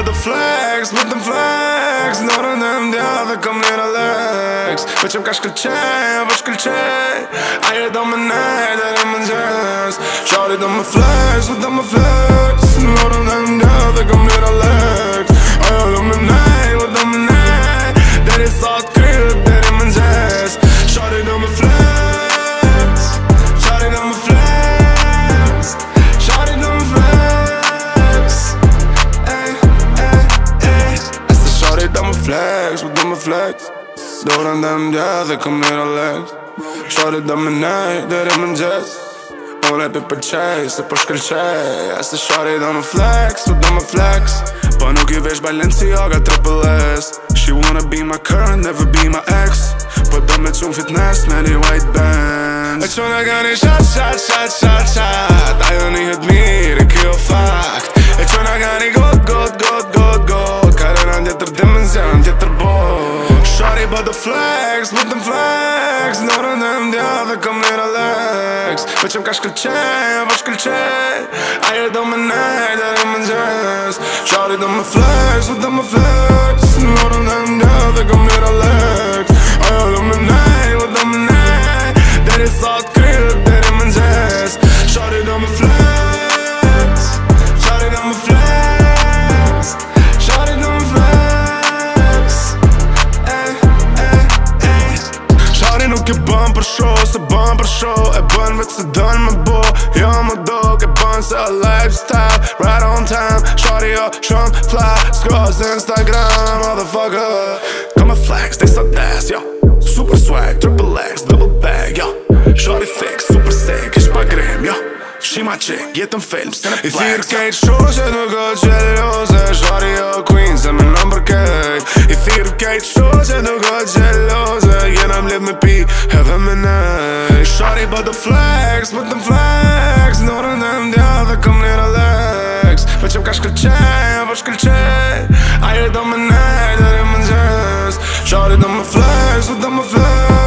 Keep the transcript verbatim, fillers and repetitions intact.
bë the flex, bë the flex. Dorën e mdja dhe kom lira lex. Po që m'ka shkëllqej, po shkëllqej. Aje do me nej, dhe dhe më nxes. Shari do me flex, bë do me flex. Dorën e mdja dhe kom lira lex. Aje do me nej, bë do me nej. Deri sa t'kryt, deri më nxes. Shari do me flex. Shari do me flex. Shari do me flex. Ey, ey, ey. Este shari do me flex, bë do me flex. Dorën dhe mdja dhe kom lira lex. Shari do me nej, deri më nxes. Unë e pi përqej, se po shkëllqej. Este shari do me flex, bë do me flex. Po nuk i vesh Balenciaga triple S. She wanna be my current, never be my ex. Po do me qun fitness me një white band. E qona ka një shat, shat, shat, shat, shat. Ajo një hët mirë, kjo fakt. E qona ka një got, got, got, got, got. Kare në tjetër dimenzion, tjetër bot. Shari bë the flex, bë the flex. Dorën e mdja dhe kom lira lex. Po që m'ka shkëllqej, po shkëllqej. Aje do me nej, deri më nxes. Shari do me flex, bë do me flex. Dorën e mdja dhe kom lira lex. Aje do me nej, bë do me nej. Deri sa t'kryt, deri më nxes. Shari do me flex. Shari do me flex. Shari do me flex. Ey, ey, ey. Shari nuk e bën për show, se bën për show. E bën vetë se dën me bo. Jo më dok, e bën se a lifestyle. Right on time, shari jo shumë fly. Scrolls Instagram, motherfucker. Come a flex, they suck ass, yo. Super swag, triple X, double bag, yo. Shari fix, super sick, ish pa grim, yo. She my chick, jetën film, se në flex. I thirë kejt shoshe, nuk o gjellose. Shari jo queen, se me number kejt. I thirë kejt shoshe, nuk o gjellose. Jena m'lidh me pi, edhe me nej. Shari bë the flex, bë the flex. Dorën e mdja dhe kom lira lex. Po që m'ka shkëllqej, po shkëllqej. Aje do me nej, deri më nxes. Shari do me flex, bë do me flex.